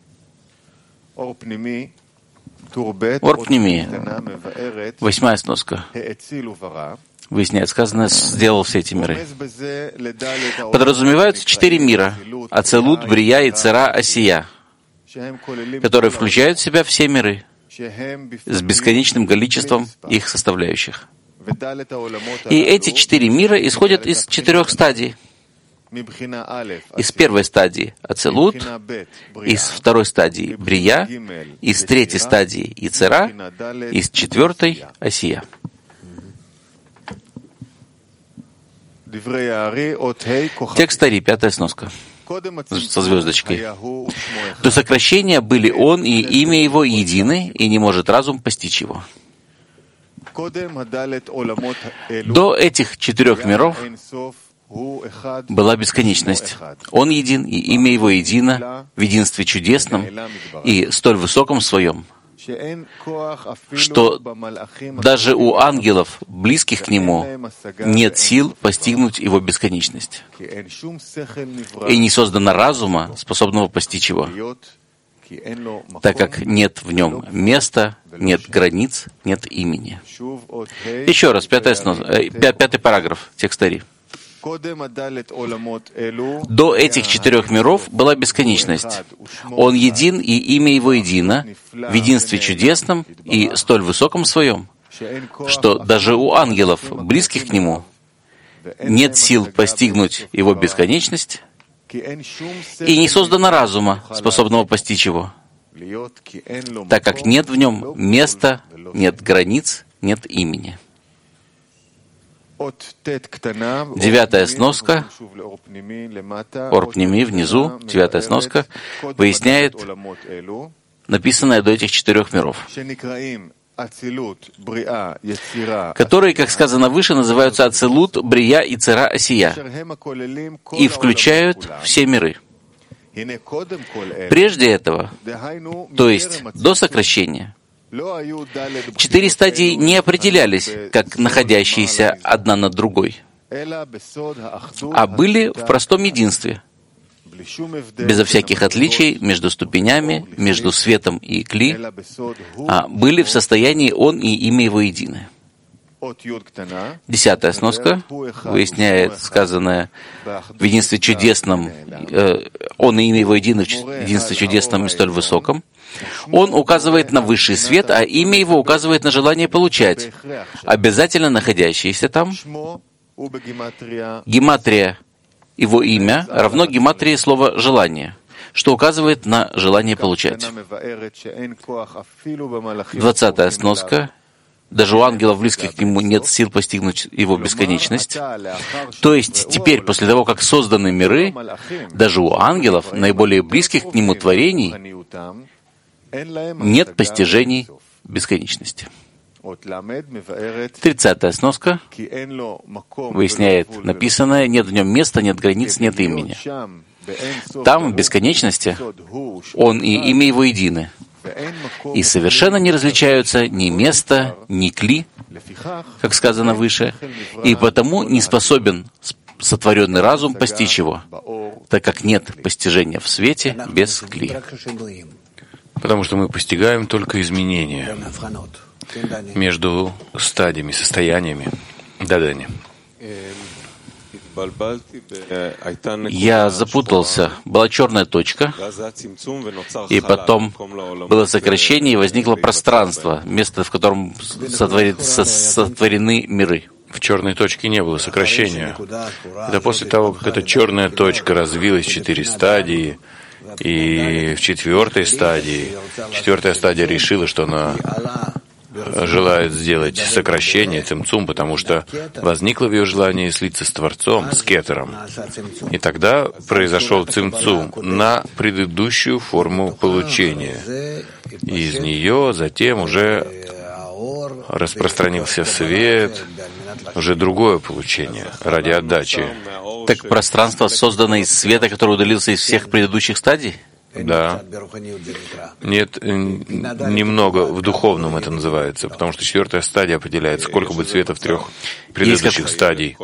Орпними, восьмая сноска, выясняет сказанное, сделал все эти миры. Подразумеваются четыре мира: Ацелут, Брия, Ицера, Осия, которые включают в себя все миры с бесконечным количеством их составляющих. И эти четыре мира исходят из четырех стадий. Из первой стадии Ацелут, из второй стадии Брия, из третьей стадии Ицера, из четвертой Осия. Текст Ари, пятая сноска, со звездочкой. «До сокращения были он и имя его едины, и не может разум постичь его». До этих четырех миров была бесконечность. Он един, и имя его едино, в единстве чудесном и столь высоком своем, что даже у ангелов, близких к нему, нет сил постигнуть его бесконечность. И не создано разума, способного постичь его, так как нет в нем места, нет границ, нет имени. Еще раз, пятый, э, пятый параграф текста Ари. До этих четырех миров была бесконечность. Он един, и имя его едино, в единстве чудесном и столь высоком своем, что даже у ангелов, близких к нему, нет сил постигнуть его бесконечность, и не создано разума, способного постичь его, так как нет в нем места, нет границ, нет имени. Девятая сноска, Орпними внизу, девятая сноска, выясняет написанное до этих четырех миров, которые, как сказано выше, называются Ацелут, Брия, Ицера, Осия, и включают все миры. Прежде этого, то есть до сокращения, четыре стадии не определялись как находящиеся одна над другой, а были в простом единстве, безо всяких отличий между ступенями, между светом и кли, а были в состоянии он и имя его едины. Десятая сноска выясняет сказанное в единстве чудесном, э, он и имя его едины в единстве чудесном и столь высоком. Он указывает на высший свет, а имя его указывает на желание получать, обязательно находящееся там. Гематрия его имя равно гематрии слова «желание», что указывает на желание получать. Двадцатая сноска. Даже у ангелов, близких к нему, нет сил постигнуть его бесконечность. То есть теперь, после того, как созданы миры, даже у ангелов, наиболее близких к нему творений, нет постижений бесконечности. Тридцатая сноска выясняет написанное: нет в нем места, нет границ, нет имени. Там, в бесконечности, он и имя его едины, и совершенно не различаются ни место, ни кли, как сказано выше, и потому не способен сотворенный разум постичь его, так как нет постижения в свете без кли. Потому что мы постигаем только изменения между стадиями, состояниями. Да, Дани. Я запутался. Была черная точка, и потом было сокращение, и возникло пространство, место, в котором сотворены миры. В черной точке не было сокращения. Это после того, как эта черная точка развилась в четыре стадии, И в четвертой стадии, четвертая стадия решила, что она желает сделать сокращение, цимцум, потому что возникло в ее желании слиться с Творцом, с Кетером. И тогда произошел цимцум на предыдущую форму получения. И из нее затем уже распространился свет, уже другое получение ради отдачи. Так пространство создано из света, который удалился из всех предыдущих стадий? Да. Нет, немного в духовном это называется, потому что четвертая стадия определяет, сколько будет света в трех предыдущих есть стадий.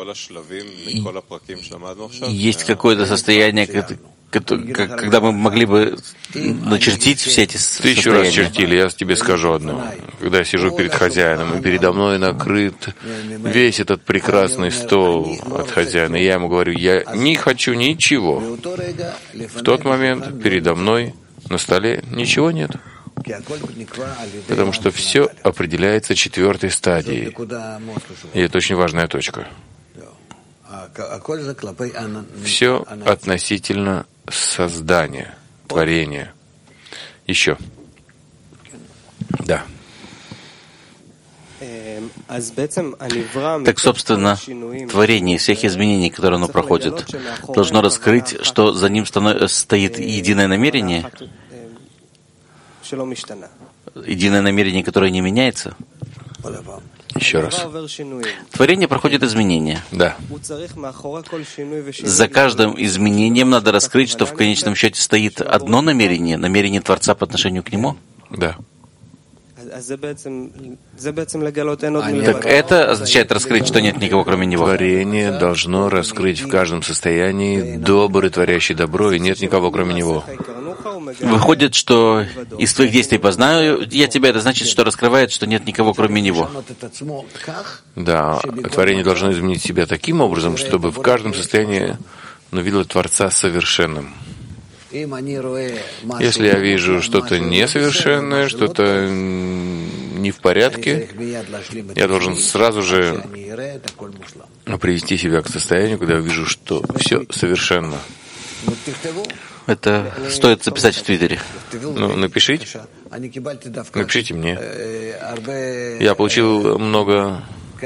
Есть какое-то состояние, когда мы могли бы начертить все эти состояния. Тысячу раз чертили, я тебе скажу одно. Когда я сижу перед хозяином, и передо мной накрыт весь этот прекрасный стол от хозяина, и я ему говорю, я не хочу ничего. В тот момент передо мной на столе ничего нет. Потому что все определяется четвертой стадией. И это очень важная точка. Все относительно создания, творения. Еще. Да. Так, собственно, творение всех изменений, которые оно проходит, должно раскрыть, что за ним стоит единое намерение, единое намерение, которое не меняется. Еще раз. Творение проходит изменения. Да. За каждым изменением надо раскрыть, что в конечном счете стоит одно намерение, намерение Творца по отношению к нему. Да. Так это означает раскрыть, что нет никого, кроме него. Творение должно раскрыть в каждом состоянии добрый, творящий добро, и нет никого, кроме него. Выходит, что из твоих действий познаю я тебя, это значит, что раскрывает, что нет никого, кроме него. Да, творение должно изменить себя таким образом, чтобы в каждом состоянии оно видело Творца совершенным. Если я вижу что-то несовершенное, что-то не в порядке, я должен сразу же привести себя к состоянию, когда я вижу, что все совершенно. Это стоит записать в Твиттере. Ну, напишите. Напишите мне. Я получил много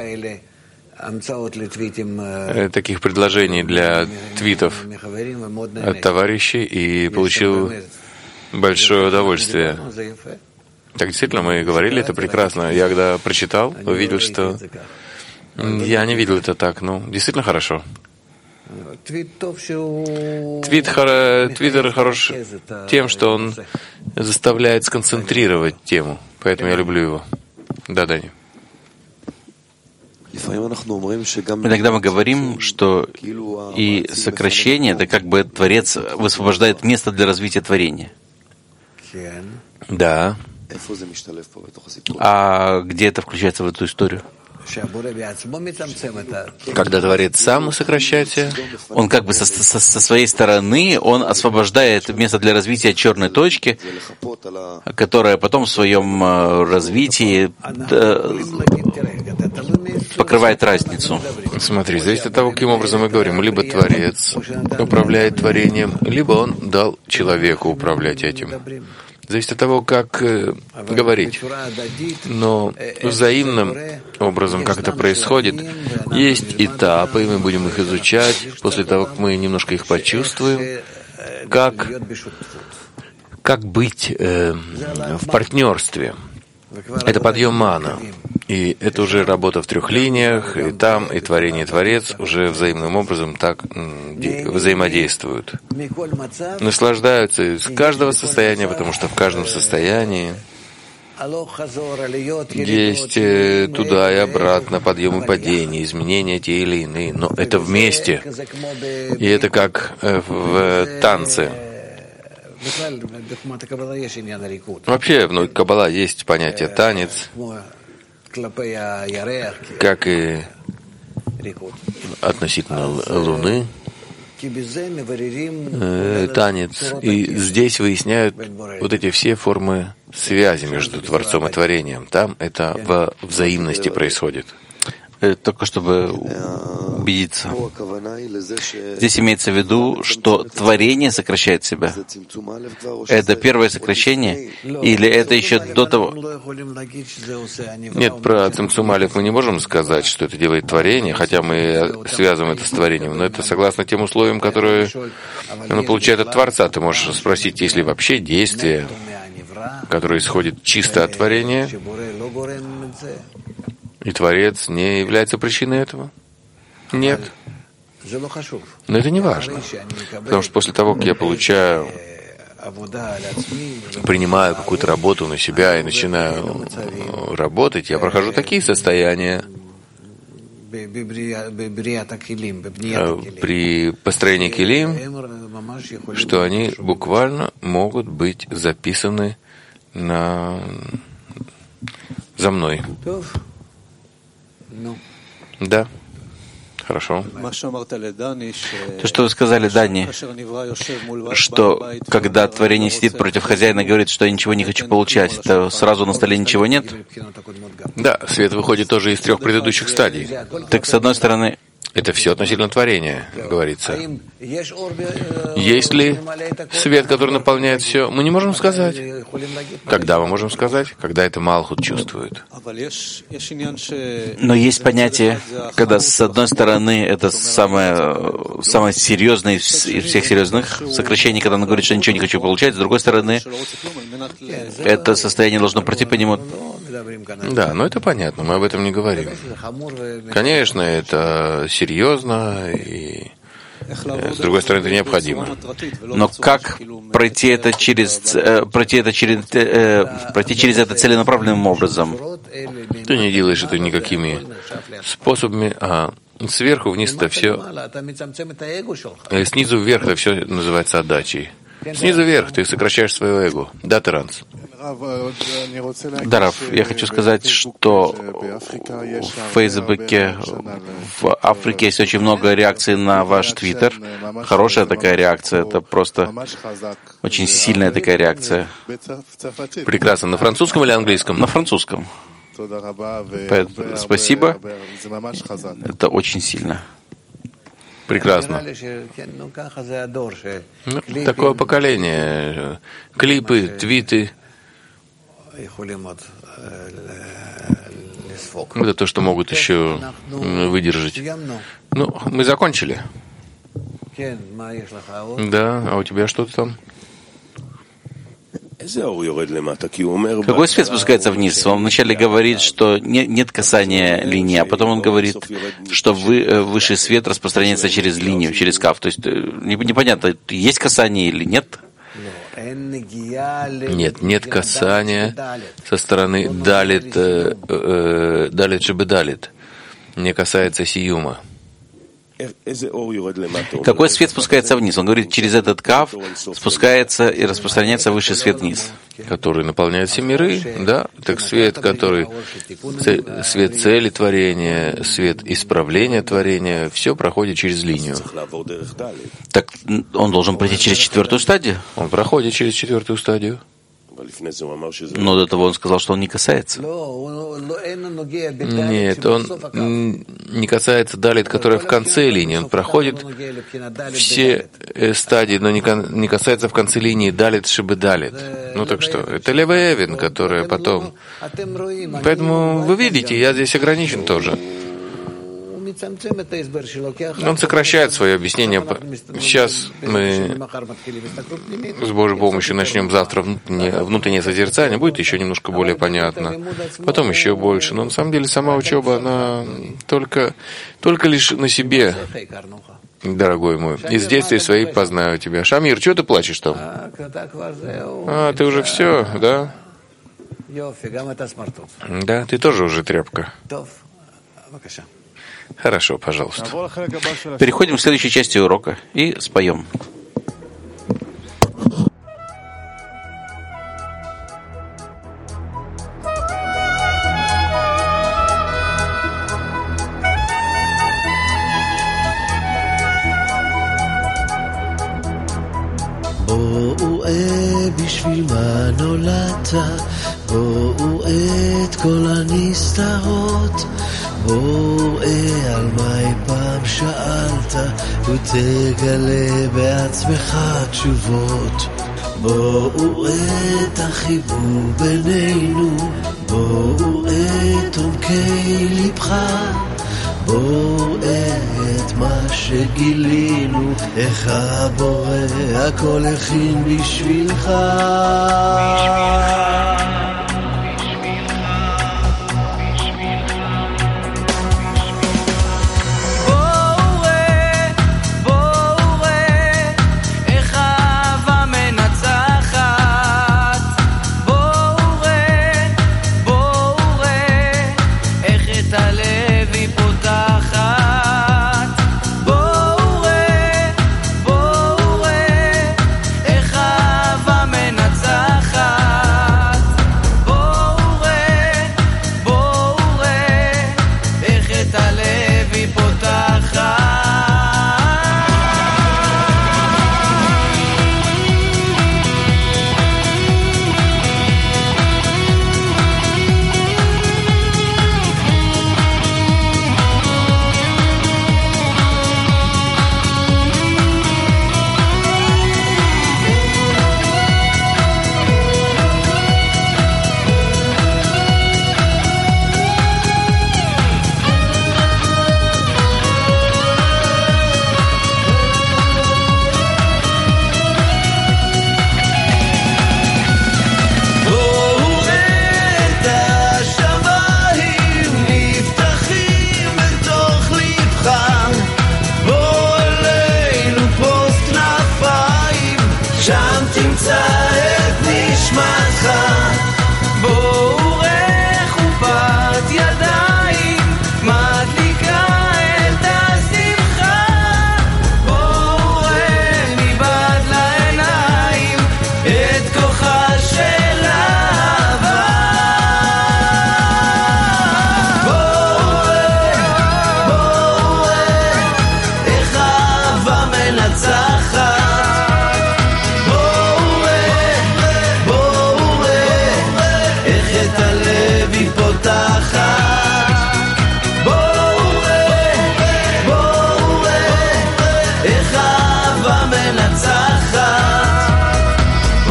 таких предложений для твитов от товарищей и получил большое удовольствие. Так действительно, мы говорили, это прекрасно. Я когда прочитал, увидел, что я не видел это так. Ну, действительно хорошо. Твит, Твиттер хорош тем, что он заставляет сконцентрировать тему. Поэтому я люблю его. Да, Дани. Иногда мы говорим, что и сокращение, это как бы Творец высвобождает место для развития творения. Да. А где это включается в эту историю? Когда Творец сам сокращается, он как бы со, со, со своей стороны, он освобождает место для развития черной точки, которая потом в своем развитии покрывает разницу. Смотри, зависит от того, каким образом мы говорим. Либо Творец управляет творением, либо он дал человеку управлять этим. Зависит от того, как э, говорить. Но взаимным образом, как это происходит, есть этапы, и мы будем их изучать после того, как мы немножко их почувствуем, как, как быть э, в партнерстве. Это подъем мана. И это уже работа в трех линиях, и там, и творение, и Творец уже взаимным образом так взаимодействуют. Наслаждаются из каждого состояния, потому что в каждом состоянии есть туда и обратно подъем и падение, изменения те или иные, но это вместе. И это как в танце. Вообще, в Каббала есть понятие танец, как и относительно Луны, э, танец. И здесь выясняют вот эти все формы связи между Творцом и Творением. Там это во взаимности происходит. только чтобы убедиться. Здесь имеется в виду, что творение сокращает себя. Это первое сокращение, или это еще до того? Нет, про Цимцум Алеф мы не можем сказать, что это делает творение, хотя мы связываем это с творением, но это согласно тем условиям, которые оно получает от Творца. Ты можешь спросить, есть ли вообще действие, которое исходит чисто от творения, и Творец не является причиной этого? Нет. Но это не важно. Потому что после того, как я получаю, принимаю какую-то работу на себя и начинаю работать, я прохожу такие состояния при построении килим, что они буквально могут быть записаны на... за мной. Да. Хорошо. То, что вы сказали, Дани, что когда творение сидит против хозяина и говорит, что я ничего не хочу получать, то сразу на столе ничего нет? Да, свет выходит тоже из трех предыдущих стадий. Так, с одной стороны, это все относительно творения, говорится. Есть ли свет, который наполняет все? Мы не можем сказать. Когда мы можем сказать? Когда это Малхут чувствует. Но есть понятие, когда с одной стороны это самое, самое серьезное из всех серьезных сокращений, когда он говорит, что ничего не хочу получать, с другой стороны, это состояние должно пройти по нему. Да, но это понятно, мы об этом не говорим. Конечно, это серьезно, и с другой стороны, это необходимо. Но как пройти это через, пройти это через, пройти через это целенаправленным образом? Ты не делаешь это никакими способами, а сверху вниз это все, снизу вверх это все называется отдачей. Снизу вверх ты сокращаешь свое эго. Да, Теранс? Да, Раф, я хочу сказать, что в Фейсбуке, в Африке есть очень много реакций на ваш твиттер. Хорошая такая реакция, это просто очень сильная такая реакция. Прекрасно. На французском или английском? На французском. Спасибо. Это очень сильно. Прекрасно. Ну, такое поколение. Клипы, твиты. Это то, что могут еще выдержать. Ну, мы закончили. Да, а у тебя что-то там? Какой свет спускается вниз? Он вначале говорит, что не, нет касания линии, а потом он говорит, что вы, высший свет распространяется через линию, через каф. То есть непонятно, есть касание или нет? Нет, нет касания со стороны далит, э, э, далит шебедалит. Не касается сиюма. Какой свет спускается вниз? Он говорит, через этот каф спускается и распространяется высший свет вниз. Который наполняет все миры, да? Так свет, который... Свет цели творения, свет исправления творения, все проходит через линию. Так он должен пройти через четвертую стадию? Он проходит через четвертую стадию. Но до того он сказал, что он не касается. Нет, он не касается далит, которая в конце линии. Он проходит все стадии, но не касается в конце линии далит шибы далит. Ну так что, это левый эвен, которая потом... Поэтому вы видите, я здесь ограничен тоже. Он сокращает свое объяснение. Сейчас мы с Божьей помощью начнем завтра внутреннее, внутреннее созерцание. Будет еще немножко более понятно. Потом еще больше. Но на самом деле сама учеба, она только, только лишь на себе, дорогой мой. Из действий своих познаю тебя. Шамир, чего ты плачешь там? А, ты уже все, да? Да, ты тоже уже тряпка. Хорошо, пожалуйста. Переходим к следующей части урока и споем. בואו אה בשביל מה נולדת, בואו את כל הנסתרות, בוא ראה על מה אי פעם שאלת ותגלה בעצמך תשובות. בואו ראה את החיבור בינינו, בואו ראה את עומקי לבך, בואו ראה את מה שגילינו, איך הבורא הכל הכין בשבילך.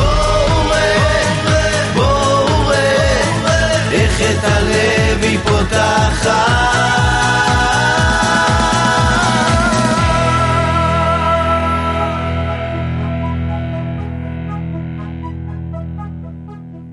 את הלב היא פותחת